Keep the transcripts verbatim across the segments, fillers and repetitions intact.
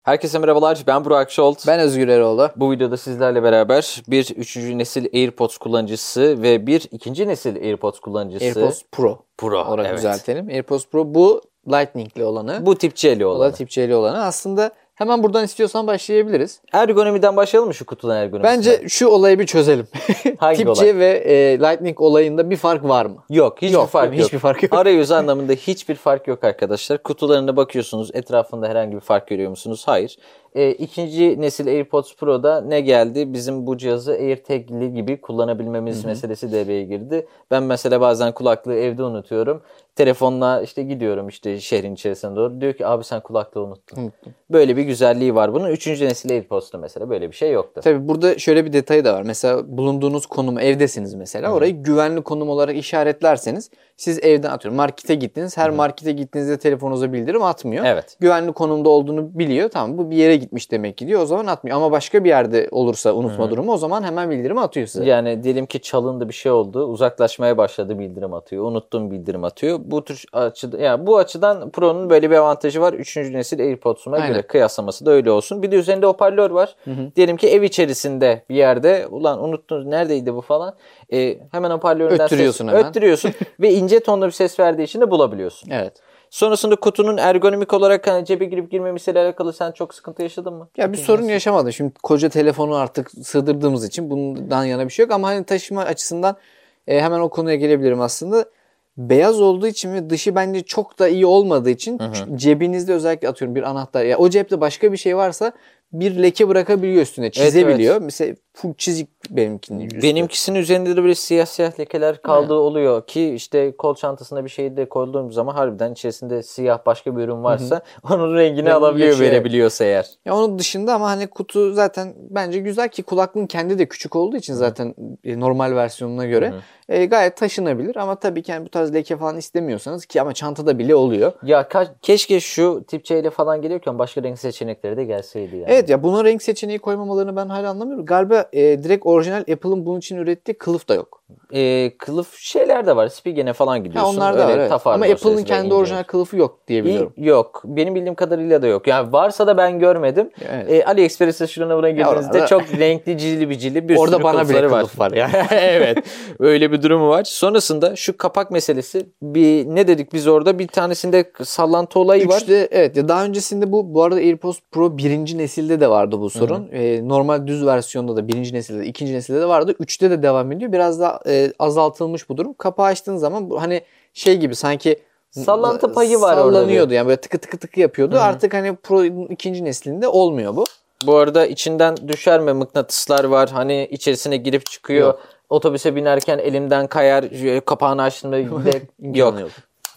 Herkese merhabalar, ben Burak Şolt. Ben Özgür Eroğlu. Bu videoda sizlerle beraber bir üçüncü nesil AirPods kullanıcısı ve bir ikinci nesil AirPods kullanıcısı. AirPods Pro. Pro, Orada evet. düzeltelim. AirPods Pro bu Lightning'li olanı. Bu tip C'li olanı. O da tip C'li olanı. Aslında hemen buradan istiyorsan başlayabiliriz. Ergonomiden başlayalım mı şu kutudan ergonomisinden? Bence şu olayı bir çözelim. Hangi tip olay? C ve e, Lightning olayında bir fark var mı? Yok, hiçbir yok, fark yok. Hiçbir fark yok. Arayüz anlamında hiçbir fark yok arkadaşlar. Kutularına bakıyorsunuz, etrafında herhangi bir fark görüyor musunuz? Hayır. E, ikinci nesil AirPods Pro'da ne geldi? Bizim bu cihazı AirTag'li gibi kullanabilmemiz Hı-hı. meselesi devreye girdi. Ben mesela bazen kulaklığı evde unutuyorum. Telefonla işte gidiyorum işte şehrin içerisine doğru. Diyor ki abi sen kulaklığı unuttun. Unuttum. Böyle bir güzelliği var bunun. Üçüncü nesil AirPods'ta mesela böyle bir şey yoktu. Tabii burada şöyle bir detayı da var. Mesela bulunduğunuz konum, evdesiniz mesela. Hı. Orayı güvenli konum olarak işaretlerseniz siz evden atıyorum markete gittiniz. Her Hı. markete gittiğinizde telefonunuza bildirim atmıyor. Evet. Güvenli konumda olduğunu biliyor. Tamam bu bir yere gitmiş demek ki diyor. O zaman atmıyor. Ama başka bir yerde olursa unutma Hı. durumu o zaman hemen bildirim atıyor size. Yani diyelim ki çalındı bir şey oldu. Uzaklaşmaya başladı bildirim atıyor. Unuttum bildirim atıyor. Bu tür açıdan yani bu açıdan Pro'nun böyle bir avantajı var. Üçüncü nesil AirPods'uma göre kıyaslaması da öyle olsun. Bir de üzerinde hoparlör var. Hı hı. Diyelim ki ev içerisinde bir yerde ulan unuttunuz neredeydi bu falan. Ee, hemen hoparlöründen öttürüyorsun ses, hemen. öttürüyorsun ve ince tonlu bir ses verdiği için de bulabiliyorsun. Evet. Sonrasında kutunun ergonomik olarak hani cebe girip girmemesiyle alakalı sen çok sıkıntı yaşadın mı? Ya bir Peki sorun nasıl? yaşamadım. Şimdi koca telefonu artık sığdırdığımız için bundan yana bir şey yok. Ama hani taşıma açısından e, hemen o konuya gelebilirim aslında. Beyaz olduğu için ve dışı bence çok da iyi olmadığı için hı hı. cebinizde özellikle atıyorum bir anahtar ya o cepte başka bir şey varsa bir leke bırakabiliyor üstüne. Çizebiliyor. Evet, evet. Mesela full çizik benimkinin üstüne. Benimkisinin üzerinde de böyle siyah siyah lekeler kaldığı evet. oluyor ki işte kol çantasında bir şey de koyduğum zaman harbiden içerisinde siyah başka bir ürün varsa Hı-hı. onun rengini Rengi alabiliyor geçiyor. Verebiliyorsa eğer. Ya onun dışında ama hani kutu zaten bence güzel ki kulaklığın kendi de küçük olduğu için Hı-hı. zaten normal versiyonuna göre e, gayet taşınabilir ama tabii ki yani bu tarz leke falan istemiyorsanız ki ama çantada bile oluyor. Ya ka- keşke şu tip C ile falan geliyorken başka renk seçenekleri de gelseydi yani. Evet ya buna renk seçeneği koymamalarını ben hala anlamıyorum. Galiba e, direkt orijinal Apple'ın bunun için ürettiği kılıf da yok. E, kılıf şeyler de var. Spigen'e falan gidiyorsun. Ha, onlar da var evet. Ama Apple'ın kendi orijinal kılıfı yok diye biliyorum. İyi, yok. Benim bildiğim kadarıyla da yok. Yani varsa da ben görmedim. Evet. E, AliExpress'e şuna buna girdiğinizde ya, çok renkli cili bicili bir orada sürü bana bile var. kılıf var. Yani. Evet. Öyle bir durumu var. Sonrasında şu kapak meselesi bir ne dedik biz orada bir tanesinde sallantı olayı var. Üçte evet ya daha öncesinde bu bu arada AirPods Pro birinci nesilde de vardı bu sorun. E, normal düz versiyonda da birinci nesilde ikinci nesilde de vardı. Üçte de devam ediyor. Biraz daha e, azaltılmış bu durum. Kapağı açtığın zaman bu, hani şey gibi sanki sallantı payı var orada. Sallanıyordu yani böyle tıkı tıkı tıkı yapıyordu. Hı-hı. Artık hani Pro'nun ikinci neslinde olmuyor bu. Bu arada içinden düşer mi mıknatıslar var. Hani içerisine girip çıkıyor. Yok. Otobüse binerken elimden kayar. Kapağını açtığımda yok. yok.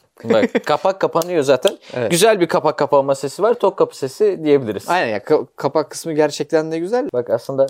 Bak kapak kapanıyor zaten. Evet. Güzel bir kapak kapanma sesi var. Tok kapı sesi diyebiliriz. Aynen ya ka- kapak kısmı gerçekten de güzel. Bak aslında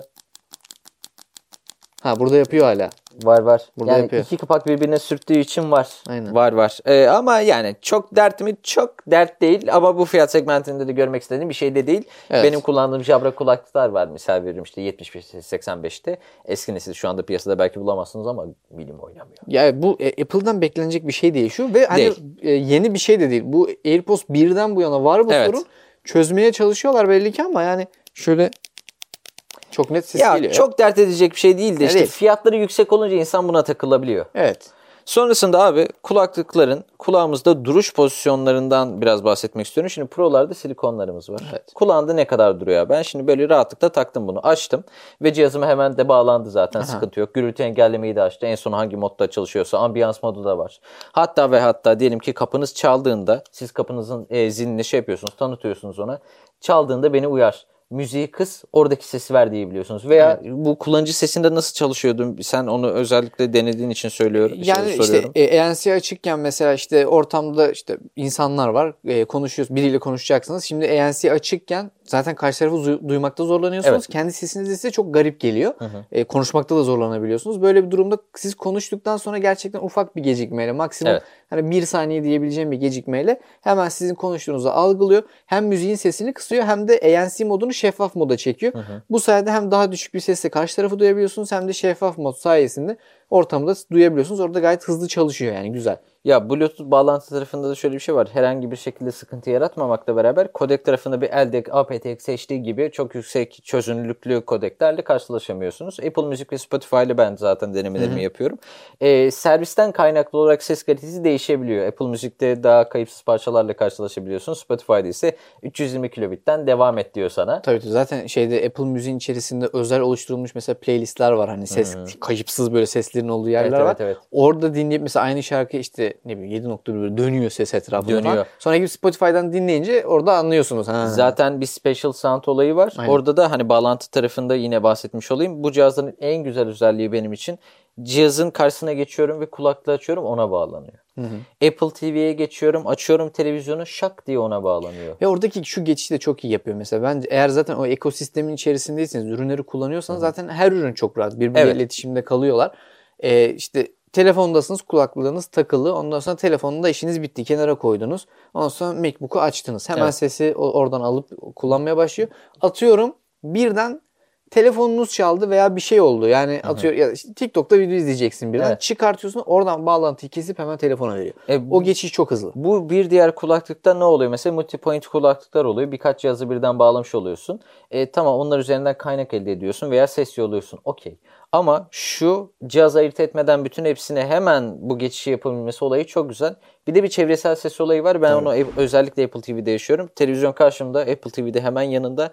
ha burada yapıyor hala. Var var. Burada yani yapıyor. iki kapak birbirine sürttüğü için var. Aynen. Var var. Ee, ama yani çok dert mi? Çok dert değil. Ama bu fiyat segmentinde de görmek istediğim bir şey de değil. Evet. Benim kullandığım Jabra kulaklıklar var. Misal veririm işte yetmiş beş seksen beşte. Eski nesil şu anda piyasada belki bulamazsınız ama bilim oynamıyor. Ya bu e, Apple'dan beklenecek bir şey değil şu. Ve hani e, yeni bir şey de değil. Bu AirPods birden bu yana var bu evet. sorun. Çözmeye çalışıyorlar belli ki ama yani şöyle çok net ses ya, geliyor. Çok dert edecek bir şey değil de işte değil. Fiyatları yüksek olunca insan buna takılabiliyor. Evet. Sonrasında abi kulaklıkların kulağımızda duruş pozisyonlarından biraz bahsetmek istiyorum. Şimdi Pro'larda silikonlarımız var. Evet. Kulağında ne kadar duruyor? Ben şimdi böyle rahatlıkla taktım bunu. Açtım ve cihazıma hemen de bağlandı zaten. Aha. Sıkıntı yok. Gürültü engellemeyi de açtı. En son hangi modda çalışıyorsa ambiyans modu da var. Hatta ve hatta diyelim ki kapınız çaldığında siz kapınızın e, zilini şey yapıyorsunuz, tanıtıyorsunuz ona. Çaldığında beni uyar. Müziği kıs, oradaki sesi ver diyebiliyorsunuz. Veya evet. bu kullanıcı sesinde nasıl çalışıyordu? Sen onu özellikle denediğin için söylüyorum. Yani şey, işte E N C açıkken mesela işte ortamda işte insanlar var, e, konuşuyoruz, biriyle konuşacaksınız. Şimdi E N C açıkken zaten karşı tarafı du- duymakta zorlanıyorsunuz. Evet. Kendi sesiniz ise çok garip geliyor. Hı hı. E, konuşmakta da zorlanabiliyorsunuz. Böyle bir durumda siz konuştuktan sonra gerçekten ufak bir gecikmeyle, maksimum evet. hani bir saniye diyebileceğim bir gecikmeyle hemen sizin konuştuğunuzu algılıyor. Hem müziğin sesini kısıyor hem de E N C modunu şeffaf moda çekiyor. Hı hı. Bu sayede hem daha düşük bir sesle karşı tarafı duyabiliyorsunuz hem de şeffaf mod sayesinde ortamda duyabiliyorsunuz. Orada gayet hızlı çalışıyor yani güzel. Ya Bluetooth bağlantı tarafında da şöyle bir şey var. Herhangi bir şekilde sıkıntı yaratmamakla beraber kodek tarafında bir L D A C, A P T X H D gibi çok yüksek çözünürlüklü kodeklerle karşılaşamıyorsunuz. Apple Music ve Spotify ile ben zaten denemelerimi Hı-hı. yapıyorum. Ee, servisten kaynaklı olarak ses kalitesi değişebiliyor. Apple Music'te daha kayıpsız parçalarla karşılaşabiliyorsunuz. Spotify'da ise üç yüz yirmi kilobitten devam et diyor sana. Tabii ki zaten şeyde Apple Music'in içerisinde özel oluşturulmuş mesela playlistler var. Hani ses Hı-hı. kayıpsız böyle seslerin olduğu yerler evet, var. Evet, evet. Orada dinleyip mesela aynı şarkı işte ne bileyim yedi nokta bir dönüyor ses etrafında Dönüyor. falan. Sonra gidip Spotify'dan dinleyince orada anlıyorsunuz. Ha. Zaten bir special sound olayı var. Aynen. Orada da hani bağlantı tarafında yine bahsetmiş olayım. Bu cihazların en güzel özelliği benim için cihazın karşısına geçiyorum ve kulaklığı açıyorum, ona bağlanıyor. Hı hı. Apple T V'ye geçiyorum, açıyorum televizyonu, şak diye ona bağlanıyor. Ve oradaki şu geçişi de çok iyi yapıyor mesela. Bence eğer zaten o ekosistemin içerisindeyseniz, ürünleri kullanıyorsanız hı hı. zaten her ürün çok rahat. Birbiriyle evet. iletişimde kalıyorlar. Ee, işte telefondasınız, kulaklığınız takılı. Ondan sonra telefonunda işiniz bitti. Kenara koydunuz. Ondan sonra MacBook'u açtınız. Hemen evet. sesi oradan alıp kullanmaya başlıyor. Atıyorum birden telefonunuz çaldı veya bir şey oldu. Yani Hı-hı. atıyor ya işte TikTok'ta video izleyeceksin birden. Evet. Çıkartıyorsun, oradan bağlantıyı kesip hemen telefona veriyor. E, o geçiş çok hızlı. Bu bir diğer kulaklıkta ne oluyor? Mesela multi-point kulaklıklar oluyor. Birkaç cihazı birden bağlamış oluyorsun. E, tamam, onlar üzerinden kaynak elde ediyorsun veya ses yolluyorsun. Okey. Ama şu cihaz ayırt etmeden bütün hepsine hemen bu geçişi yapabilmesi olayı çok güzel. Bir de bir çevresel ses olayı var. Ben Tabii. onu özellikle Apple T V'de yaşıyorum. Televizyon karşımda, Apple T V'de hemen yanında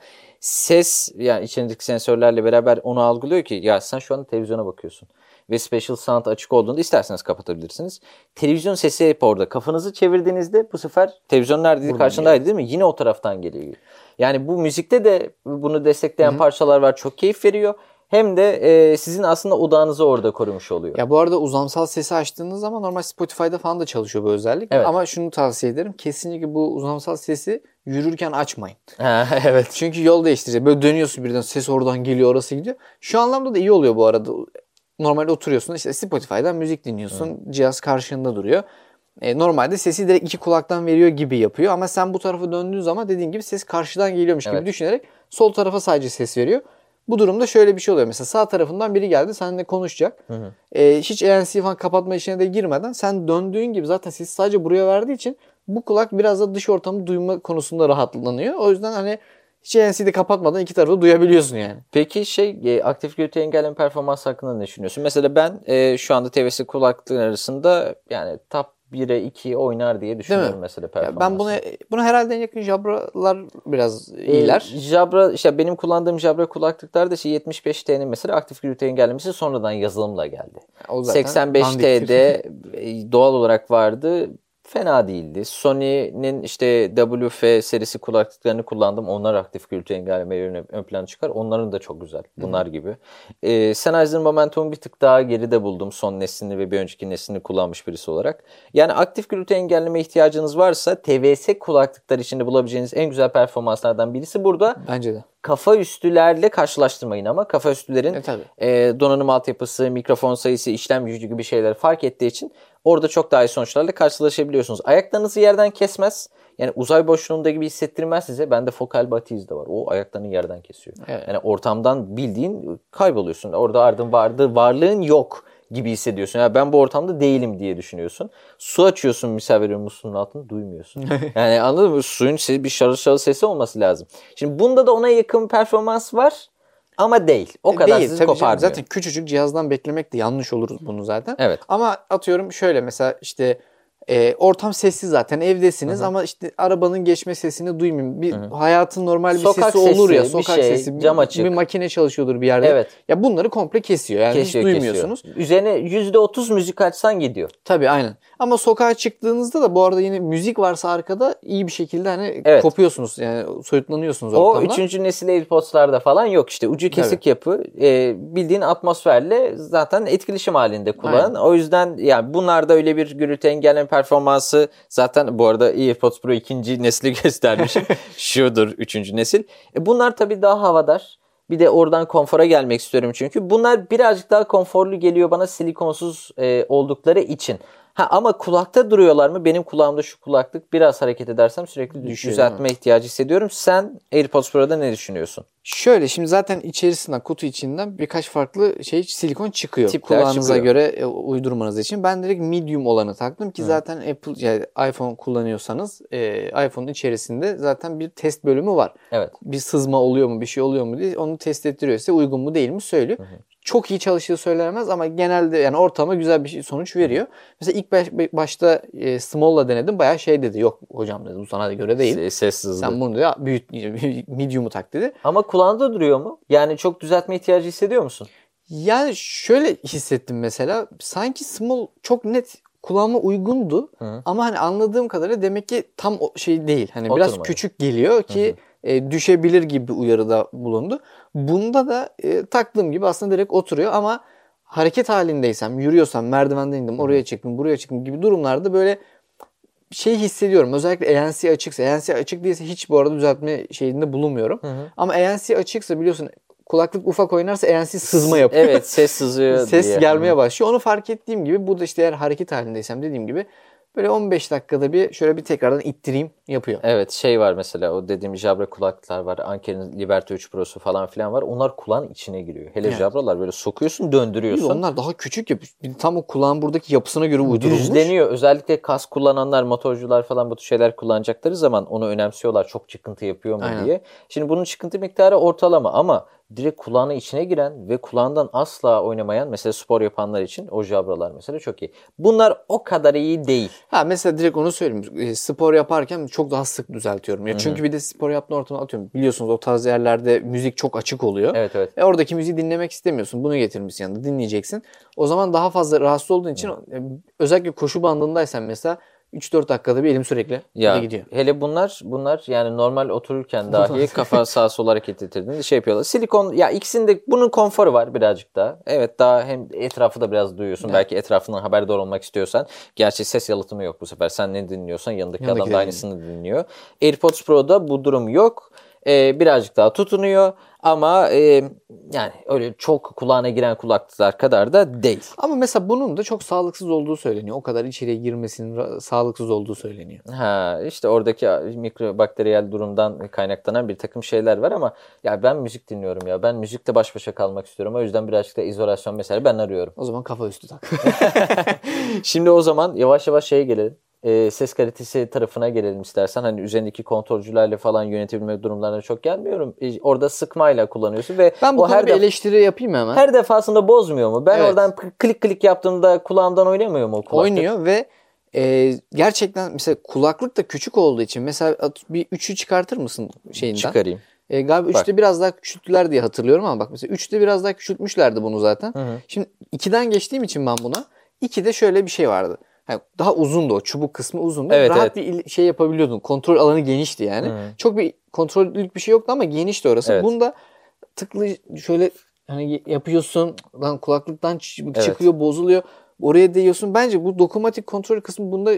ses, yani içindeki sensörlerle beraber onu algılıyor ki ya sen şu anda televizyona bakıyorsun. Ve Special Sound açık olduğunda isterseniz kapatabilirsiniz. Televizyon sesi hep orada. Kafanızı çevirdiğinizde bu sefer televizyon neredeydi? Karşındaydı değil mi? Yine o taraftan geliyor. Yani bu müzikte de bunu destekleyen Hı-hı. parçalar var. Çok keyif veriyor. Hem de e, sizin aslında odağınızı orada korumuş oluyor. Ya bu arada uzamsal sesi açtığınız zaman normal Spotify'da falan da çalışıyor bu özellik. Evet. Ama şunu tavsiye ederim. Kesinlikle bu uzamsal sesi yürürken açmayın. Ha, evet. Çünkü yol değiştirecek. Böyle dönüyorsun birden, ses oradan geliyor, orası gidiyor. Şu anlamda da iyi oluyor bu arada. Normalde oturuyorsun işte Spotify'dan müzik dinliyorsun. Hı. Cihaz karşında duruyor. E, normalde sesi direkt iki kulaktan veriyor gibi yapıyor. Ama sen bu tarafa döndüğün zaman dediğin gibi ses karşıdan geliyormuş evet. gibi düşünerek sol tarafa sadece ses veriyor. Bu durumda şöyle bir şey oluyor. Mesela sağ tarafından biri geldi seninle konuşacak. Hı hı. E, hiç A N C falan kapatma işine de girmeden sen döndüğün gibi zaten sesi sadece buraya verdiği için bu kulak biraz da dış ortamı duyma konusunda rahatlanıyor. O yüzden hani hiç A N C'de kapatmadan iki tarafı duyabiliyorsun yani. Peki şey e, aktif gürültü engelleme performans hakkında ne düşünüyorsun? Mesela ben e, şu anda T V C kulaklıklar arasında yani top bire ikiye oynar diye düşünüyorum mesela performansı. Ben bunu bunu herhalde en yakın Jabra'lar biraz iyiler. Ee, Jabra işte benim kullandığım Jabra kulaklıklarda işte yetmiş beş T'nin mesela aktif gürültü engellemesi sonradan yazılımla geldi. seksen beş T'de doğal olarak vardı. Fena değildi. Sony'nin işte W F serisi kulaklıklarını kullandım. Onlar aktif gürültü engellemeleri ön plana çıkar. Onların da çok güzel. Bunlar Hı-hı. gibi. Ee, Sennheiser Momentum'u bir tık daha geride buldum. Son neslini ve bir önceki neslini kullanmış birisi olarak. Yani aktif gürültü engelleme ihtiyacınız varsa T V S kulaklıklar içinde bulabileceğiniz en güzel performanslardan birisi burada. Bence de. Kafa üstülerle karşılaştırmayın ama kafa üstülerin e, e, donanım altyapısı, mikrofon sayısı, işlem gücü gibi şeyler fark ettiği için orada çok daha iyi sonuçlarla karşılaşabiliyorsunuz. Ayaklarınızı yerden kesmez. Yani uzay boşluğunda gibi hissettirmez size. Bende fokal batiz de var. O ayaklarını yerden kesiyor. Evet. Yani ortamdan bildiğin kayboluyorsun. Orada ardın vardı, varlığın yok gibi hissediyorsun. Yani ben bu ortamda değilim diye düşünüyorsun. Su açıyorsun misafir musluğunun altını duymuyorsun. Yani anladın mı? Suyun bir şarıl şarıl sesi olması lazım. Şimdi bunda da ona yakın performans var. Ama değil. O kadar değil, sizi koparmıyor. Zaten küçücük cihazdan beklemek de yanlış olur bunu zaten. Evet. Ama atıyorum şöyle mesela işte e, ortam sessiz zaten evdesiniz Hı-hı. ama işte arabanın geçme sesini duymayayım. Bir Hı-hı. hayatın normal bir sokak sesi olur ya. Sokak bir şey, sesi, cam açık. Bir makine çalışıyordur bir yerde. Evet. Ya bunları komple kesiyor. Yani kesiyor, hiç duymuyorsunuz. Kesiyor. Üzerine yüzde otuz müzik açsan gidiyor. Tabii aynen. Ama sokağa çıktığınızda da bu arada yine müzik varsa arkada iyi bir şekilde hani evet. kopuyorsunuz. Yani soyutlanıyorsunuz ortamdan. O üçüncü nesil AirPods'larda falan yok işte. Ucu kesik evet. yapı. E, bildiğin atmosferle zaten etkileşim halinde kullanın. O yüzden yani bunlarda öyle bir gürültü engelleme performansı zaten bu arada AirPods Pro ikinci nesli göstermişim. Şudur üçüncü nesil. E, bunlar tabii daha havadar. Bir de oradan konfora gelmek istiyorum çünkü. Bunlar birazcık daha konforlu geliyor bana silikonsuz e, oldukları için. Ha ama kulakta duruyorlar mı? Benim kulağımda şu kulaklık biraz hareket edersem sürekli Düşüyor, düzeltme ihtiyacı hissediyorum. Sen AirPods Pro'da ne düşünüyorsun? Şöyle şimdi zaten içerisinden, kutu içinden birkaç farklı şey silikon çıkıyor. Tipler Kulağınıza çıkıyor. göre e, uydurmanız için. Ben direkt medium olanı taktım ki Hı. zaten Apple yani iPhone kullanıyorsanız e, iPhone'un içerisinde zaten bir test bölümü var. Evet. Bir sızma oluyor mu, bir şey oluyor mu diye onu test ettiriyor size, uygun mu değil mi söylüyor. Hı hı. Çok iyi çalıştığı söylenemez ama genelde yani ortama güzel bir şey, sonuç veriyor. Mesela ilk baş, başta e, Small'la denedim. Bayağı şey dedi. Yok hocam dedi, bu sana göre değil. Se- Sessiz. Sen bunu da büyüt, medium'u tak dedi. Ama kulağında duruyor mu? Yani çok düzeltme ihtiyacı hissediyor musun? Yani şöyle hissettim mesela. Sanki Small çok net kulağıma uygundu. Hı. Ama hani anladığım kadarıyla demek ki tam o şey değil. Hani biraz Oturmadı. küçük geliyor ki e, düşebilir gibi bir uyarıda bulundu. Bunda da e, taktığım gibi aslında direkt oturuyor ama hareket halindeysem, yürüyorsam, merdivenden indim, oraya çıktım, buraya çıktım gibi durumlarda böyle şey hissediyorum. Özellikle A N C açıksa, A N C açık değilse hiç bu arada düzeltme şeyinde bulunmuyorum. Hı hı. Ama A N C açıksa biliyorsun kulaklık ufak oynarsa A N C sızma yapıyor. Evet, ses sızıyor Ses diye. gelmeye başlıyor. Onu fark ettiğim gibi bu da işte eğer hareket halindeysem dediğim gibi böyle on beş dakikada bir şöyle bir tekrardan ittireyim yapıyor. Evet, şey var mesela, o dediğim Jabra kulaklıklar var. Anker'in Liberty üç Pro'su falan filan var. Onlar kulağın içine giriyor. Hele Evet. Jabra'lar böyle sokuyorsun, döndürüyorsun. Onlar daha küçük ya. Tam o kulağın buradaki yapısına göre uydurulmuş. Düzleniyor. Özellikle kas kullananlar, motorcular falan bu tür şeyler kullanacakları zaman onu önemsiyorlar. Çok çıkıntı yapıyor mu Aynen. diye. Şimdi bunun çıkıntı miktarı ortalama ama direkt kulağına içine giren ve kulağından asla oynamayan, mesela spor yapanlar için o Jabralar mesela çok iyi. Bunlar o kadar iyi değil. Ha mesela direkt onu söyleyeyim. E, spor yaparken çok daha sık düzeltiyorum. Ya çünkü bir de spor yapma ortamına atıyorum. Biliyorsunuz o tarz yerlerde müzik çok açık oluyor. Evet evet. E oradaki müziği dinlemek istemiyorsun. Bunu getirmişsin yanında dinleyeceksin. O zaman daha fazla rahatsız olduğun için e, özellikle koşu bandındaysan mesela üç dört dakikada bir elim sürekli Ya gidiyor. hele bunlar bunlar yani normal otururken dahi kafa sağa sola hareket ettirdiğinde şey yapıyorlar. Silikon, ya ikisinde bunun konforu var birazcık daha. Evet, daha hem etrafı da biraz duyuyorsun. Evet. Belki etrafından haberdar olmak istiyorsan. Gerçi ses yalıtımı yok bu sefer. Sen ne dinliyorsan yanındaki, Yanındaki adam da aynısını dinliyor. AirPods Pro'da bu durum yok. Ee, birazcık daha tutunuyor ama e, yani öyle çok kulağına giren kulaklıklar kadar da değil. Ama mesela bunun da çok sağlıksız olduğu söyleniyor. O kadar içeriye girmesinin ra- sağlıksız olduğu söyleniyor. Ha işte oradaki mikrobakteriyel durumdan kaynaklanan bir takım şeyler var ama ya ben müzik dinliyorum ya. Ben müzikle baş başa kalmak istiyorum. O yüzden birazcık da izolasyon mesela ben arıyorum. O zaman kafa üstü tak. Şimdi o zaman yavaş yavaş şeye gelelim. E, ses kalitesi tarafına gelelim istersen. Hani üzerindeki kontrolcülerle falan yönetebilme durumlarına çok gelmiyorum. E, orada sıkmayla kullanıyorsun ve Ben bu o konuda her bir def- eleştiri yapayım hemen. her defasında bozmuyor mu? Ben Evet. oradan klik klik yaptığımda kulağımdan oynamıyor mu o kulaklık? Oynuyor ve e, gerçekten mesela kulaklık da küçük olduğu için mesela at- bir üçü çıkartır mısın şeyinden? Çıkarayım. E, galiba üçte biraz daha küçülttüler diye hatırlıyorum ama bak mesela üçte biraz daha küçültmüşlerdi bunu zaten. Hı hı. Şimdi ikiden geçtiğim için ben buna, ikide şöyle bir şey vardı. Yani daha uzundu o. Çubuk kısmı uzundu. Evet, Rahat evet. bir il- şey yapabiliyordun. Kontrol alanı genişti yani. Hı. Çok bir kontrollük bir şey yoktu ama genişti orası. Evet. Bunda tıklı şöyle hani yapıyorsun. Lan kulaklıktan ç- Evet. çıkıyor, bozuluyor. Oraya değiyorsun. Bence bu dokunmatik kontrol kısmı bunda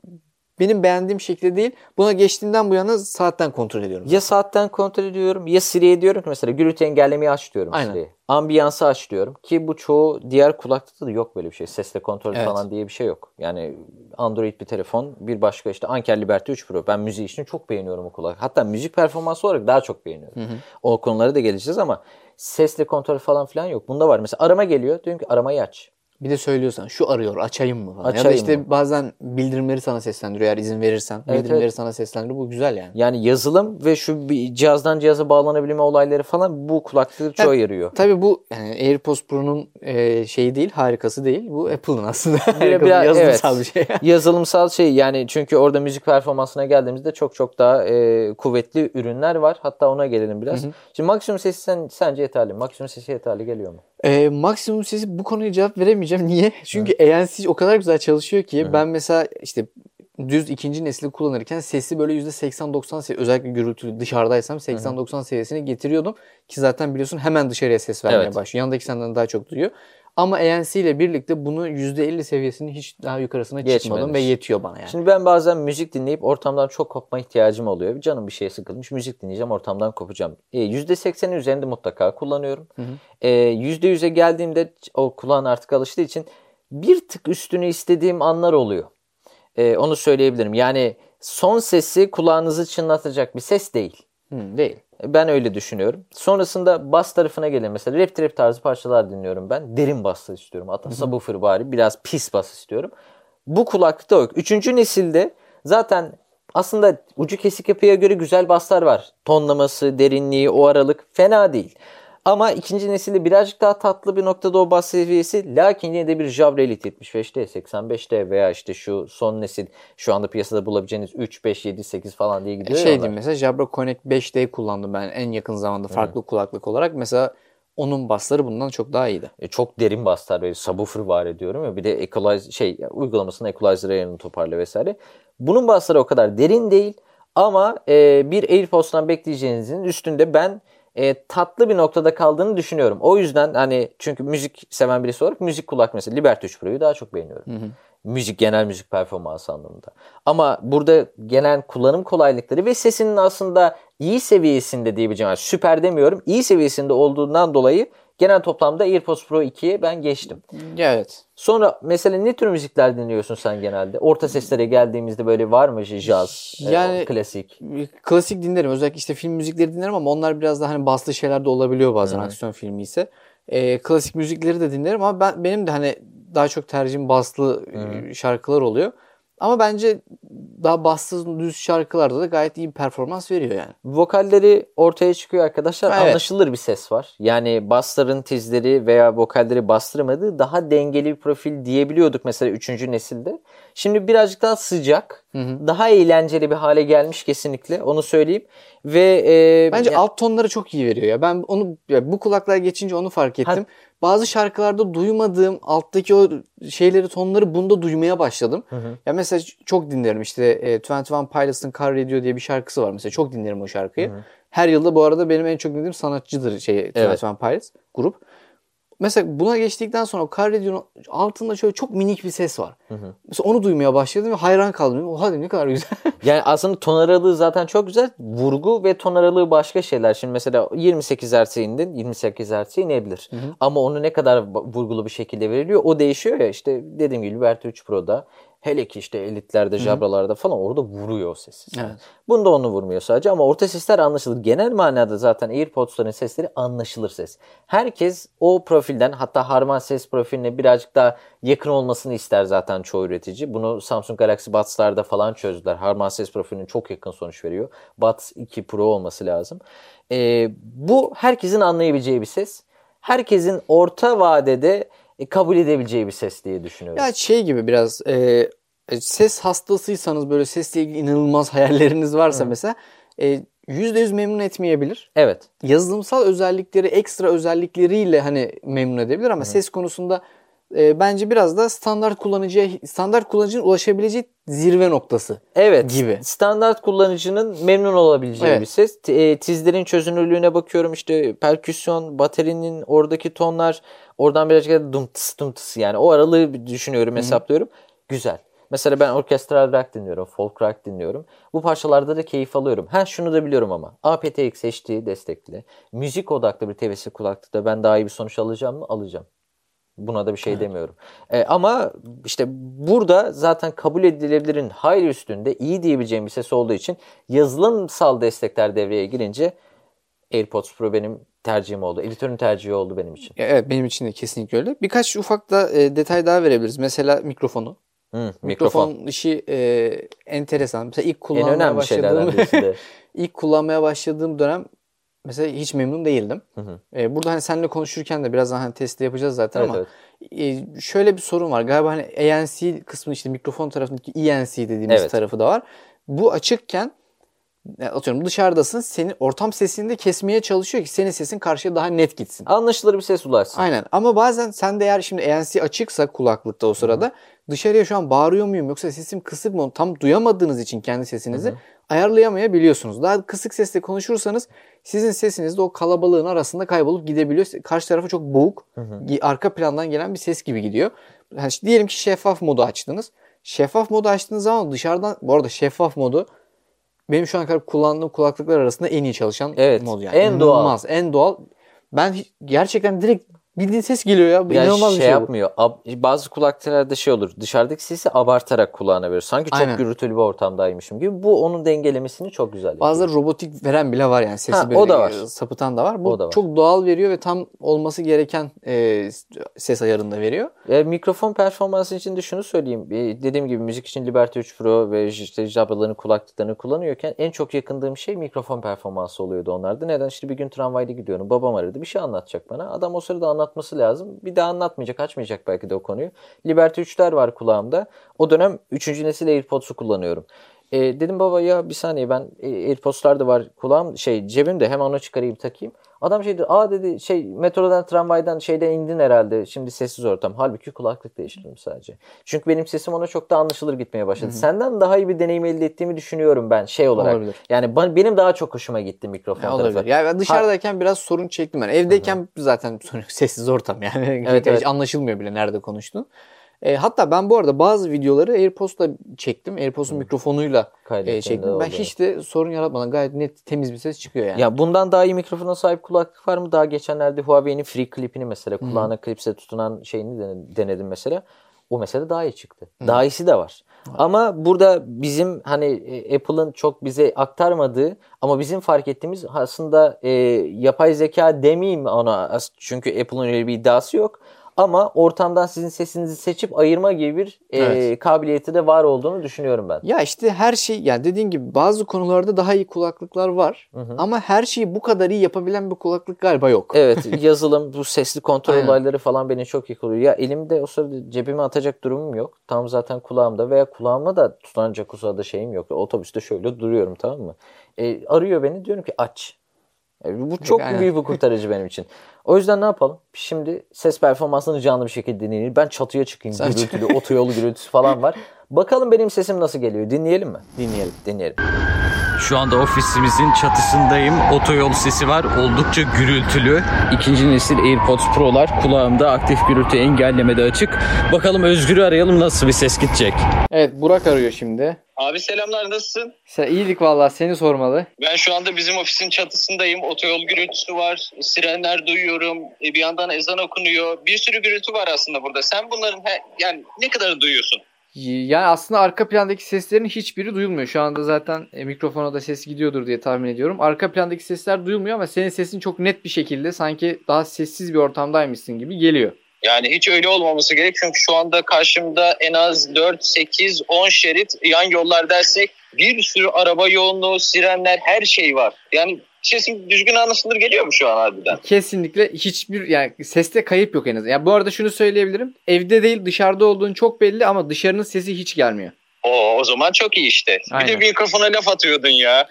benim beğendiğim şekilde değil. Buna geçtiğimden bu yana saatten kontrol ediyorum. Ya saatten kontrol ediyorum ya Siri'ye diyorum ki mesela gürültü engellemeyi aç diyorum Aynen. Siri'ye. Ambiyansı aç diyorum ki bu çoğu diğer kulaklıkta da yok böyle bir şey. Sesle kontrol Evet. falan diye bir şey yok. Yani Android bir telefon, bir başka işte Anker Liberty üç Pro. Ben müziği için çok beğeniyorum o kulaklığı. Hatta müzik performansı olarak daha çok beğeniyorum. Hı hı. O konulara da geleceğiz ama sesle kontrol falan filan yok. Bunda var. Mesela arama geliyor. Diyorum ki aramayı aç. Bir de söylüyorsan şu arıyor, açayım mı falan. Açayım ya da işte mı? bazen bildirimleri sana seslendiriyor eğer izin verirsen. Evet, bildirimleri evet. sana seslendiriyor. Bu güzel yani. Yani yazılım ve şu bir cihazdan cihaza bağlanabilme olayları falan bu kulaklığı çoğu yarıyor. Tabii bu yani AirPods Pro'nun e, şeyi değil, harikası değil. Bu Apple'ın aslında harikası, biraz- yazılımsal evet. bir şey. Yazılımsal şey yani, çünkü orada müzik performansına geldiğimizde çok çok daha e, kuvvetli ürünler var. Hatta ona gelelim biraz. Hı hı. Şimdi maksimum sesi sen, sence yeterli mi? Maksimum sesi yeterli geliyor mu? E, maksimum sesi bu konuya cevap veremeyeceğim. Niye? Çünkü A N C o kadar güzel çalışıyor ki Hı hı. ben mesela işte düz ikinci nesli kullanırken sesi böyle yüzde seksen doksan sevi- özellikle gürültülü dışarıdaysam seksen doksan seviyesine getiriyordum. Ki zaten biliyorsun hemen dışarıya ses vermeye Evet. başlıyor. Yanındaki senden daha çok duyuyor. Ama A N C ile birlikte bunu yüzde elli seviyesinin hiç daha yukarısına çıkmadım Geçmemiş. ve yetiyor bana yani. Şimdi ben bazen müzik dinleyip ortamdan çok kopma ihtiyacım oluyor. Canım bir şeye sıkılmış, müzik dinleyeceğim, ortamdan kopacağım. E, yüzde sekseni üzerinde mutlaka kullanıyorum. Hı hı. E, yüzde yüze geldiğimde o kulağın artık alıştığı için bir tık üstünü istediğim anlar oluyor. Ee, onu söyleyebilirim. Yani son sesi kulağınızı çınlatacak bir ses değil. Hmm, değil. Ben öyle düşünüyorum. Sonrasında bas tarafına gelin. Mesela rap trap tarzı parçalar dinliyorum ben. Derin bas istiyorum. Hatta subwoofer bari biraz pis bas istiyorum. Bu kulaklıkta yok. Üçüncü nesilde zaten aslında ucu kesik yapıya göre güzel baslar var. Tonlaması, derinliği, o aralık fena değil. Ama ikinci nesilde birazcık daha tatlı bir noktada o bas seviyesi. Lakin yine de bir Jabra Elite yetmiş beş D, seksen beş D veya işte şu son nesil şu anda piyasada bulabileceğiniz üç, beş, yedi, sekiz falan diye gidiyor. Şey diyeyim mesela Jabra Connect beş D kullandım ben en yakın zamanda farklı hmm. kulaklık olarak. Mesela onun basları bundan çok daha iyiydi. E, çok derin baslar böyle subwoofer var ediyorum ya bir de equalizer şey uygulamasında equalizer ayarını toparla vesaire. Bunun basları o kadar derin değil ama e, bir AirPods'tan bekleyeceğinizin üstünde ben e, tatlı bir noktada kaldığını düşünüyorum. O yüzden hani çünkü müzik seven birisi olarak müzik kulak mesela Liberty üç Pro'yu daha çok beğeniyorum. Hı hı. Müzik, genel müzik performansı anlamında. Ama burada genel kullanım kolaylıkları ve sesinin aslında iyi seviyesinde diyebileceğim. Yani süper demiyorum. İyi seviyesinde olduğundan dolayı genel toplamda AirPods Pro ikiye ben geçtim. Evet. Sonra mesela ne tür müzikler dinliyorsun sen genelde? Orta seslere geldiğimizde böyle var mı jazz, yani, e, klasik? Klasik dinlerim. Özellikle işte film müzikleri dinlerim ama onlar biraz daha hani baslı şeyler de olabiliyor bazen. Hı-hı. Aksiyon filmi ise. E, klasik müzikleri de dinlerim ama ben benim de hani daha çok tercihim baslı Hı-hı. şarkılar oluyor. Ama bence daha bassız düz şarkılarda da gayet iyi bir performans veriyor yani. Vokalleri ortaya çıkıyor arkadaşlar. Evet. Anlaşılır bir ses var. Yani bassların tizleri veya vokalleri bastırmadığı daha dengeli bir profil diyebiliyorduk mesela üçüncü nesilde. Şimdi birazcık daha sıcak, hı hı. daha eğlenceli bir hale gelmiş kesinlikle. Onu söyleyeyim. Ve e, bence ya, alt tonları çok iyi veriyor ya. Ben onu ya bu kulaklığa geçince onu fark ettim. Ha, bazı şarkılarda duymadığım alttaki o şeyleri, tonları bunda duymaya başladım. Hı hı. Ya mesela çok dinlerim işte e, yirmi bir Pilots'ın Car Radio diye bir şarkısı var mesela. Çok dinlerim o şarkıyı. Hı hı. Her yılda bu arada benim en çok dinlediğim sanatçıdır şey evet. yirmi bir Pilots grup. Mesela buna geçtikten sonra o Car Radio'nun altında şöyle çok minik bir ses var. Hı hı. Mesela onu duymaya başladım ve hayran kaldım. Oha dedim ne kadar güzel. Yani aslında ton aralığı zaten çok güzel. Vurgu ve ton aralığı başka şeyler. Şimdi mesela yirmi sekiz hertz'e indin. yirmi sekiz hertz'e inebilir. Hı hı. Ama onu ne kadar vurgulu bir şekilde veriliyor o değişiyor ya. İşte dediğim gibi Liberty üç Pro'da hele ki işte elitlerde, Jabra'larda falan orada vuruyor o sesi. Evet. Bunda onu vurmuyor sadece ama orta sesler anlaşılır. Genel manada zaten AirPods'ların sesleri anlaşılır ses. Herkes o profilden hatta Harman ses profiline birazcık daha yakın olmasını ister zaten çoğu üretici. Bunu Samsung Galaxy Buds'larda falan çözdüler. Harman ses profiline çok yakın sonuç veriyor. Buds iki Pro olması lazım. Ee, bu herkesin anlayabileceği bir ses. Herkesin orta vadede E, kabul edebileceği bir ses diye düşünüyorum. Ya şey gibi biraz e, ses hastasıysanız böyle sesle ilgili inanılmaz hayalleriniz varsa Hı. mesela e, yüzde yüz memnun etmeyebilir. Evet. Yazılımsal özellikleri ekstra özellikleriyle hani memnun edebilir ama Hı. ses konusunda e, bence biraz da standart kullanıcıya standart kullanıcının ulaşabileceği zirve noktası evet, gibi. Standart kullanıcının memnun olabileceği evet. bir ses. E, tizlerin çözünürlüğüne bakıyorum işte perküsyon, baterinin oradaki tonlar oradan birazcık da dum tıs dum tıs yani o aralığı düşünüyorum, Hı-hı. hesaplıyorum. Güzel. Mesela ben orkestral rock dinliyorum, folk rock dinliyorum. Bu parçalarda da keyif alıyorum. Ha şunu da biliyorum ama A P T X H D destekli. Müzik odaklı bir T V S kulaklıkta ben daha iyi bir sonuç alacağım mı? Alacağım. Buna da bir şey evet. demiyorum. E, ama işte burada zaten kabul edilebilirin hayli üstünde iyi diyebileceğim bir ses olduğu için yazılımsal destekler devreye girince AirPods Pro benim tercihim oldu. Editörün tercihi oldu benim için. Evet benim için de kesinlikle öyle. Birkaç ufak da e, detay daha verebiliriz. Mesela mikrofonu. Hı, mikrofon. mikrofon işi e, enteresan. Mesela ilk kullanmaya başladığım ilk kullanmaya başladığım dönem mesela hiç memnun değildim. Hı hı. E, burada hani seninle konuşurken de birazdan hani testi yapacağız zaten evet, ama evet. E, şöyle bir sorun var. Galiba hani A N C kısmı işte mikrofon tarafındaki E N C dediğimiz evet. tarafı da var. Bu açıkken atıyorum dışarıdasın, senin ortam sesini de kesmeye çalışıyor ki senin sesin karşıya daha net gitsin. Anlaşılır bir ses ulaşsın. Aynen ama bazen sen de eğer şimdi A N C açıksa kulaklıkta o sırada Hı-hı. dışarıya şu an bağırıyor muyum yoksa sesim kısık mı tam duyamadığınız için kendi sesinizi Hı-hı. ayarlayamayabiliyorsunuz. Daha kısık sesle konuşursanız sizin sesiniz de o kalabalığın arasında kaybolup gidebiliyor. Karşı tarafa çok boğuk, Hı-hı. arka plandan gelen bir ses gibi gidiyor. Yani diyelim ki şeffaf modu açtınız. Şeffaf modu açtığınız zaman dışarıdan bu arada şeffaf modu benim şu ana kadar kullandığım kulaklıklar arasında en iyi çalışan evet, mod yani. En İnanılmaz, doğal. En doğal. Ben gerçekten direkt bildiğin ses geliyor ya. Bu yani inanılmaz şey bir şey yapmıyor. Ab- bazı kulaklıklarda şey olur. Dışarıdaki sesi abartarak kulağına verir. Sanki çok Aynen. gürültülü bir ortamdaymışım gibi. Bu onun dengelemesini çok güzel yapıyor. Bazıları robotik veren bile var yani. Sesi Ha, böyle o da var. sapıtan da var. Bu O da var. çok doğal veriyor ve tam olması gereken e, ses ayarında veriyor. E, mikrofon performansı için de şunu söyleyeyim. E, dediğim gibi müzik için Liberty üç Pro ve işte Jabra'ların kulaklıklarını kullanıyorken en çok yakındığım şey mikrofon performansı oluyordu onlarda. Neden? İşte bir gün tramvayda gidiyorum. Babam aradı. Bir şey anlatacak bana. Adam o sırada anlatması lazım. Bir daha anlatmayacak, açmayacak belki de o konuyu. Liberty üçler var kulağımda. O dönem üçüncü nesil AirPods'u kullanıyorum. E, dedim baba ya bir saniye ben e, AirPods'lar da var kulağım şey cebimde hemen onu çıkarayım takayım. Adam şey dedi aa dedi şey metrodan tramvaydan şeyden indin herhalde şimdi sessiz ortam. Halbuki kulaklık değiştirdim sadece. Çünkü benim sesim ona çok da anlaşılır gitmeye başladı. Hı-hı. Senden daha iyi bir deneyim elde ettiğimi düşünüyorum ben şey olarak. Olabilir. Yani ben, benim daha çok hoşuma gitti mikrofon ya, tarafı. Olabilir. Yani ben dışarıdayken ha. biraz sorun çektim ben. Evdeyken Hı-hı. zaten sessiz ortam yani. Evet, evet. Anlaşılmıyor bile nerede konuştuğun. E, hatta ben bu arada bazı videoları AirPods'la çektim. AirPods'un hmm. mikrofonuyla e, çektim. Ben hiç de sorun yaratmadan gayet net temiz bir ses çıkıyor yani. Ya bundan daha iyi mikrofona sahip kulaklık var mı? Daha geçenlerde Huawei'nin Free Clip'ini mesela hmm. kulağına klipse tutunan şeyini denedim mesela. O mesela daha iyi çıktı. Hmm. Daha iyisi de var. Hmm. Ama burada bizim hani Apple'ın çok bize aktarmadığı ama bizim fark ettiğimiz aslında e, yapay zeka demeyeyim ona çünkü Apple'ın öyle bir iddiası yok. Ama ortamdan sizin sesinizi seçip ayırma gibi bir evet. e, kabiliyeti de var olduğunu düşünüyorum ben. Ya işte her şey yani dediğin gibi bazı konularda daha iyi kulaklıklar var. Hı hı. Ama her şeyi bu kadar iyi yapabilen bir kulaklık galiba yok. Evet yazılım bu sesli kontrol Aynen. olayları falan beni çok yıkılıyor. Ya elimde o sırada cebime atacak durumum yok. Tam zaten kulağımda veya kulağıma da tutanacak o sırada şeyim yok. Otobüste şöyle duruyorum tamam mı? E, arıyor beni diyorum ki aç. E, bu çok Aynen. büyük bir kurtarıcı benim için. O yüzden ne yapalım? Şimdi ses performansını canlı bir şekilde dinleyelim. Ben çatıya çıkayım. Sen gürültülü, otoyolu gürültüsü falan var. Bakalım benim sesim nasıl geliyor. Dinleyelim mi? Dinleyelim. Dinleyelim. Şu anda ofisimizin çatısındayım. Otoyol sesi var. Oldukça gürültülü. İkinci nesil AirPods Pro'lar kulağımda aktif gürültü engellemede açık. Bakalım Özgür'ü arayalım nasıl bir ses gidecek. Evet Burak arıyor şimdi. Abi selamlar nasılsın? Sen iyilik vallahi seni sormalı. Ben şu anda bizim ofisin çatısındayım. Otoyol gürültüsü var. Sirenler duyuyorum. Bir yandan ezan okunuyor. Bir sürü gürültü var aslında burada. Sen bunların he, yani ne kadar duyuyorsun? Yani aslında arka plandaki seslerin hiçbiri duyulmuyor. Şu anda zaten e, mikrofona da ses gidiyordur diye tahmin ediyorum. Arka plandaki sesler duyulmuyor ama senin sesin çok net bir şekilde sanki daha sessiz bir ortamdaymışsın gibi geliyor. Yani hiç öyle olmaması gerek çünkü şu anda karşımda en az dört, sekiz, on şerit yan yollar dersek bir sürü araba yoğunluğu, sirenler her şey var. Yani sesim düzgün anlaşılır geliyor mu şu an harbiden? Kesinlikle hiçbir yani seste kayıp yok en azından. Yani bu arada şunu söyleyebilirim. Evde değil dışarıda olduğun çok belli ama dışarının sesi hiç gelmiyor. Oo, o zaman çok iyi işte. Aynen. Bir de mikrofona laf atıyordun ya.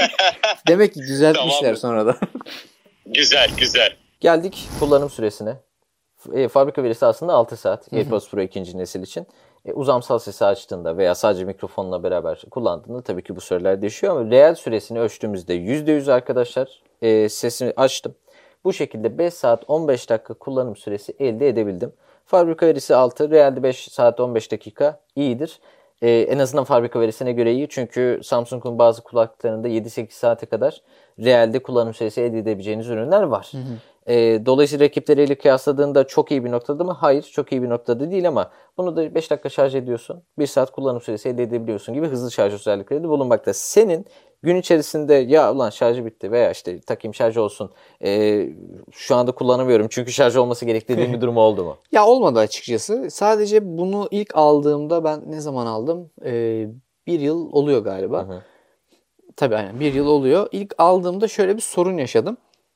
Demek ki düzeltmişler tamam. Sonra da. Güzel güzel. Geldik kullanım süresine. E, fabrika verisi aslında altı saat. AirPods Pro ikinci nesil için. E, uzamsal sesi açtığında veya sadece mikrofonla beraber kullandığında tabii ki bu süreler değişiyor ama reel süresini ölçtüğümüzde yüzde yüz arkadaşlar e, sesini açtım. Bu şekilde beş saat on beş dakika kullanım süresi elde edebildim. Fabrika verisi altı, realde beş saat on beş dakika iyidir. E, en azından fabrika verisine göre iyi. Çünkü Samsung'un bazı kulaklıklarında yedi sekiz saate kadar realde kullanım süresi elde edebileceğiniz ürünler var. Hı hı. E, dolayısıyla rakipleriyle kıyasladığında çok iyi bir noktada mı? Hayır, çok iyi bir noktada değil ama bunu da beş dakika şarj ediyorsun. bir saat kullanım süresi elde edebiliyorsun gibi hızlı şarj özellikleri de bulunmakta. Senin gün içerisinde ya ulan şarjı bitti veya işte takayım şarj olsun e, şu anda kullanamıyorum çünkü şarj olması gerek dediğim bir durum oldu mu? Ya olmadı açıkçası. Sadece bunu ilk aldığımda ben ne zaman aldım? Ee, bir yıl oluyor galiba. Hı hı. Tabii aynen bir yıl oluyor. İlk aldığımda şöyle bir sorun yaşadım.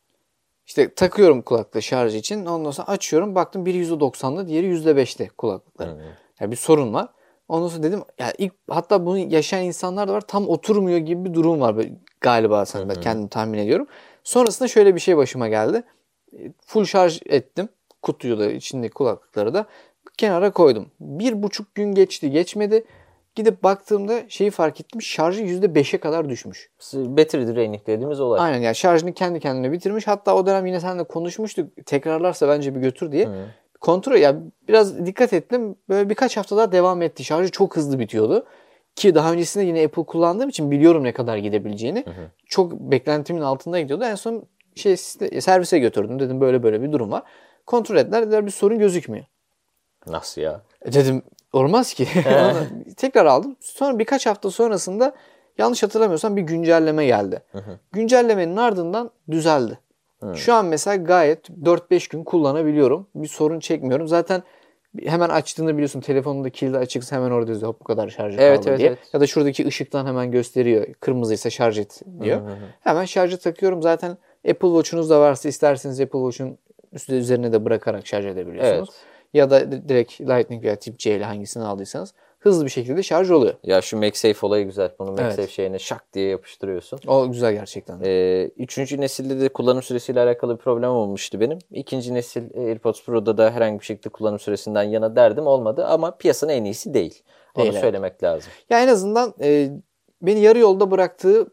İşte takıyorum kulaklığı şarj için. Ondan sonra açıyorum. Baktım biri yüzde doksan'da diğeri yüzde beş'te kulaklıklar. Hmm. Yani bir sorun var. Ondan sonra dedim yani ilk hatta bunu yaşayan insanlar da var. Tam oturmuyor gibi bir durum var böyle, galiba sen ben kendim tahmin ediyorum. Sonrasında şöyle bir şey başıma geldi. Full şarj ettim. Kutuyu da içindeki kulaklıkları da kenara koydum. Bir buçuk gün geçti geçmedi. Gidip baktığımda şeyi fark ettim. Şarjı yüzde beş'e kadar düşmüş. Battery draining dediğimiz olay. Aynen yani şarjını kendi kendine bitirmiş. Hatta o dönem yine seninle konuşmuştuk. Tekrarlarsa bence bir götür diye. Hı. Kontrol ya yani biraz dikkat ettim. Böyle birkaç hafta daha devam etti. Şarjı çok hızlı bitiyordu. Ki daha öncesinde yine Apple kullandığım için biliyorum ne kadar gidebileceğini. Hı hı. Çok beklentimin altında gidiyordu. En son şey servise götürdüm. Dedim böyle böyle bir durum var. Kontrol ettiler. Dediler bir sorun gözükmüyor. Nasıl ya? E dedim olmaz ki. Tekrar aldım. Sonra birkaç hafta sonrasında yanlış hatırlamıyorsam bir güncelleme geldi. Hı hı. Güncellemenin ardından düzeldi. Hı. Şu an mesela gayet dört beş gün kullanabiliyorum. Bir sorun çekmiyorum. Zaten hemen açtığında biliyorsun telefonunda kilidi açıksa hemen orada yazıyor bu kadar şarjı kaldı evet, evet, diye. Evet. Ya da şuradaki ışıktan hemen gösteriyor. Kırmızıysa şarj et diyor. Hı hı. Hemen şarjı takıyorum. Zaten Apple Watch'unuz da varsa isterseniz Apple Watch'un üstü üzerine de bırakarak şarj edebiliyorsunuz. Evet. Ya da direkt Lightning veya Tip C ile hangisini aldıysanız hızlı bir şekilde şarj oluyor. Ya şu MagSafe olayı güzel. Bunu MagSafe evet. şeyine şak diye yapıştırıyorsun. O güzel gerçekten. Ee, üçüncü nesilde de kullanım süresiyle alakalı bir problem olmuştu benim. İkinci nesil AirPods Pro'da da herhangi bir şekilde kullanım süresinden yana derdim olmadı. Ama piyasanın en iyisi değil. Onu değil, söylemek evet. lazım. Ya en azından e, beni yarı yolda bıraktığı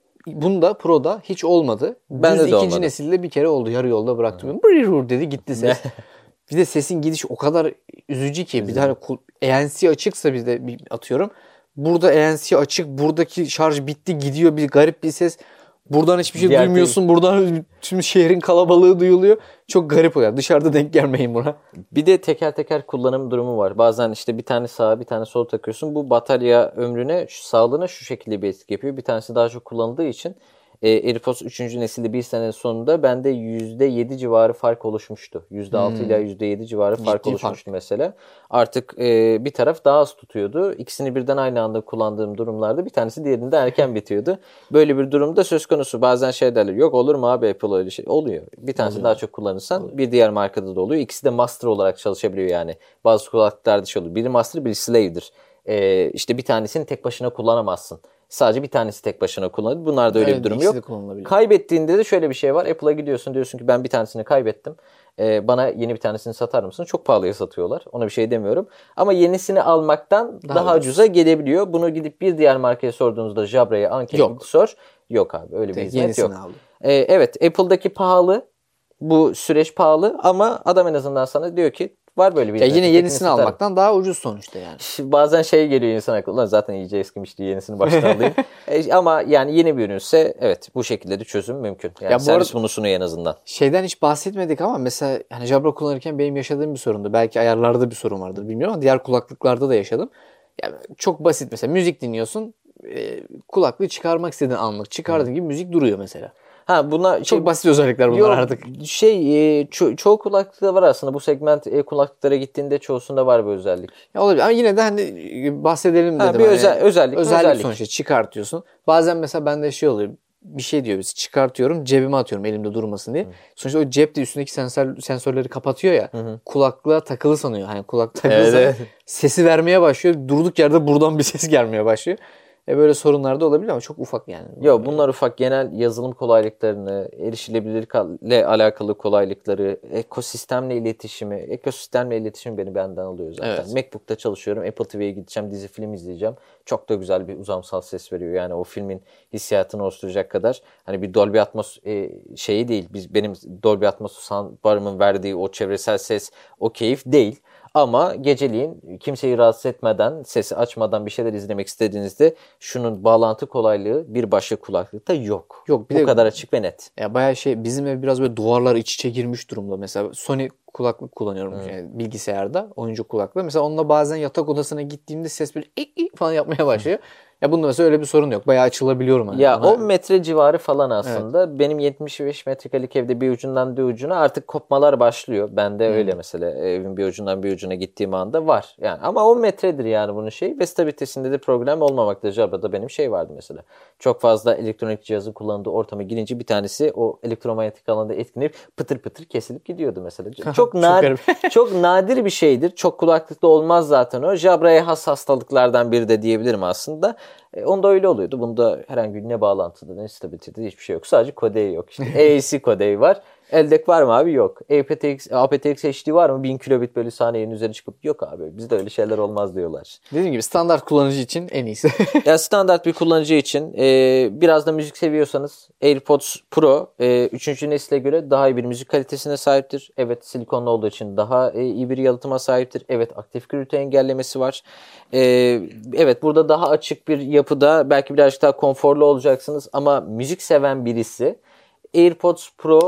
bunda Pro'da hiç olmadı. Ben de ikinci olmadı. Nesilde bir kere oldu yarı yolda bıraktım. Brrrr dedi gitti ses. Bir de sesin gidiş o kadar üzücü ki. Bir de hani A N C açıksa bir de atıyorum. Burada A N C açık. Buradaki şarj bitti gidiyor. Bir garip bir ses. Buradan hiçbir şey Diğer duymuyorsun. Değil. Buradan tüm şehrin kalabalığı duyuluyor. Çok garip oluyor. Dışarıda denk gelmeyin buna. Bir de teker teker kullanım durumu var. Bazen işte bir tane sağa bir tane sola takıyorsun. Bu batarya ömrüne, sağlığına şu şekilde bir etki yapıyor. Bir tanesi daha çok kullanıldığı için E, AirPods üçüncü nesilde bir sene sonunda bende yüzde yedi civarı fark oluşmuştu. yüzde altı hmm. ile yüzde yedi civarı Ciddi fark oluşmuştu fark. Mesela. Artık e, bir taraf daha az tutuyordu. İkisini birden aynı anda kullandığım durumlarda bir tanesi diğerinde erken bitiyordu. Böyle bir durumda söz konusu. Bazen şey derler, yok olur mu abi Apple öyle şey. Oluyor. Bir tanesi oluyor. Daha çok kullanırsan oluyor. Bir diğer markada da oluyor. İkisi de master olarak çalışabiliyor yani. Bazı kulaklıklarda şey oluyor. Biri master, biri slave'dir. E, işte bir tanesini tek başına kullanamazsın. Sadece bir tanesi tek başına kullanılır. Bunlarda öyle evet, bir durum yok. Kaybettiğinde de şöyle bir şey var. Apple'a gidiyorsun, diyorsun ki ben bir tanesini kaybettim. Ee, bana yeni bir tanesini satar mısın? Çok pahalıya satıyorlar. Ona bir şey demiyorum. Ama yenisini almaktan daha, daha ucuza gelebiliyor. Bunu gidip bir diğer markaya sorduğunuzda, Jabra'ya anket sor. Yok abi öyle bir hizmet yok. Ee, evet Apple'daki pahalı. Bu süreç pahalı ama adam en azından sana diyor ki var böyle bir ya yine yenisini almaktan daha ucuz sonuçta yani. Bazen şey geliyor insan aklına, zaten iyice eskimişti, yenisini baştan alayım. e, ama yani yeni bir ürünse evet bu şekilde de çözüm mümkün. Yani ya bu servis bunu sunuyor en azından. Şeyden hiç bahsetmedik ama mesela hani Jabra kullanırken benim yaşadığım bir sorundu. Belki ayarlarda bir sorun vardır bilmiyorum ama diğer kulaklıklarda da yaşadım. Yani çok basit mesela müzik dinliyorsun, e, kulaklığı çıkarmak istediğin anlık çıkardığın gibi müzik duruyor mesela. Ha buna çok şey, basit özellikler bunlar yok, artık. Şey e, ço- çoğu kulaklıkta var aslında. Bu segment e, kulaklıklara gittiğinde çoğusunda var bu özellik. Ya olabilir ama yine de hani bahsedelim ha, dedim. Bir hani, özel, özellik, özellik özellik sonuçta çıkartıyorsun. Bazen mesela bende şey oluyor. Bir şey diyor biz çıkartıyorum cebime atıyorum elimde durmasın diye. Hı. Sonuçta o cep de üstündeki sensör, sensörleri kapatıyor ya. Hı hı. Kulaklığa takılı sanıyor. Hani kulak takılı evet, sanıyor. Evet. Sesi vermeye başlıyor. Durduk yerde buradan bir ses gelmeye başlıyor. E böyle sorunlar da olabilir ama çok ufak yani. Yok bunlar ufak, genel yazılım kolaylıklarını, erişilebilirlikle alakalı kolaylıkları, ekosistemle iletişimi, ekosistemle iletişim beni benden alıyor zaten. Evet. MacBook'ta çalışıyorum, Apple T V'ye gideceğim, dizi film izleyeceğim. Çok da güzel bir uzamsal ses veriyor. Yani o filmin hissiyatını oluşturacak kadar hani bir Dolby Atmos e, şeyi değil. Biz benim Dolby Atmos soundbar'ımın verdiği o çevresel ses, o keyif değil. Ama geceliğin kimseyi rahatsız etmeden, sesi açmadan bir şeyler izlemek istediğinizde şunun bağlantı kolaylığı bir başka kulaklıkta yok. Yok. Bu de, kadar açık ve net. Ya bayağı şey, bizim ev biraz böyle duvarlar iç içe girmiş durumda. Mesela Sony kulaklık kullanıyorum hmm. yani bilgisayarda, oyuncu kulaklığı. Mesela onunla bazen yatak odasına gittiğimde ses böyle ik ik falan yapmaya başlıyor. Hmm. Ya bunda mesela öyle bir sorun yok. Bayağı açılabiliyorum. Yani. Ya on metre civarı falan aslında. Evet. Benim yetmiş beş metrekarelik evde bir ucundan bir ucuna artık kopmalar başlıyor. Bende hmm. öyle mesela. Evin bir ucundan bir ucuna gittiğim anda var. Yani ama on metredir yani bunun şeyi. Ve stabilitesinde de problem olmamakta. Jabra'da benim şey vardı mesela. Çok fazla elektronik cihazın kullandığı ortama girince bir tanesi o elektromanyetik alanda etkilenip pıtır pıtır kesilip gidiyordu mesela. Çok nadir, çok nadir bir şeydir. Çok kulaklıkta olmaz zaten o. Jabra'ya has hastalıklardan biri de diyebilirim aslında. E, onda öyle oluyordu. Bunda herhangi bir ne bağlantıda ne stabilitede hiçbir şey yok. Sadece kodey yok. İşte A A C kodey var. L D A C var mı abi? Yok. A P T X, A P T X H D var mı? bin kilobit bölü saniyenin üzerine çıkıp yok abi. Bizde öyle şeyler olmaz diyorlar. Dediğim gibi standart kullanıcı için en iyisi. Ya standart bir kullanıcı için e, biraz da müzik seviyorsanız AirPods Pro e, üçüncü nesile göre daha iyi bir müzik kalitesine sahiptir. Evet silikonlu olduğu için daha e, iyi bir yalıtıma sahiptir. Evet aktif gürültü engellemesi var. E, evet burada daha açık bir yapıda, belki birazcık daha konforlu olacaksınız ama müzik seven birisi AirPods Pro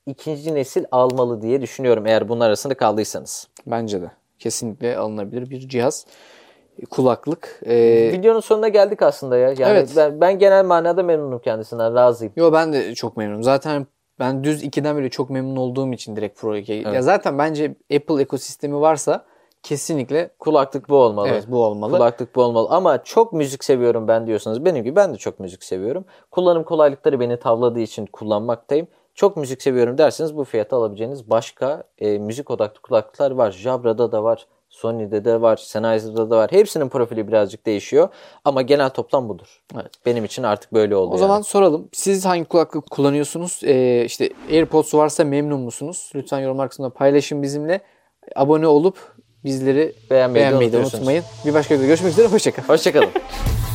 ikinci nesil almalı diye düşünüyorum eğer bunun arasında kaldıysanız. Bence de. Kesinlikle alınabilir bir cihaz. Kulaklık. Ee... Videonun sonuna geldik aslında ya. Yani evet. ben, ben genel manada memnunum kendisinden. Razıyım. Yo ben de çok memnunum. Zaten ben düz ikiden bile çok memnun olduğum için direkt Pro ikiye. Evet. Ya zaten bence Apple ekosistemi varsa kesinlikle kulaklık bu olmalı. Evet, bu olmalı. Kulaklık bu olmalı. Ama çok müzik seviyorum ben diyorsanız, benim gibi ben de çok müzik seviyorum. Kullanım kolaylıkları beni tavladığı için kullanmaktayım. Çok müzik seviyorum derseniz bu fiyata alabileceğiniz başka e, müzik odaklı kulaklıklar var. Jabra'da da var. Sony'de de var. Sennheiser'da da var. Hepsinin profili birazcık değişiyor. Ama genel toplam budur. Evet. Benim için artık böyle oldu. O yani. zaman soralım. Siz hangi kulaklık kullanıyorsunuz? Ee, işte AirPods varsa memnun musunuz? Lütfen yorumlar kısmında paylaşın bizimle. Abone olup bizleri beğenmeyi, beğenmeyi de unutmayın. Bir başka videoda görüşmek üzere. Hoşçakalın. Hoşçakalın.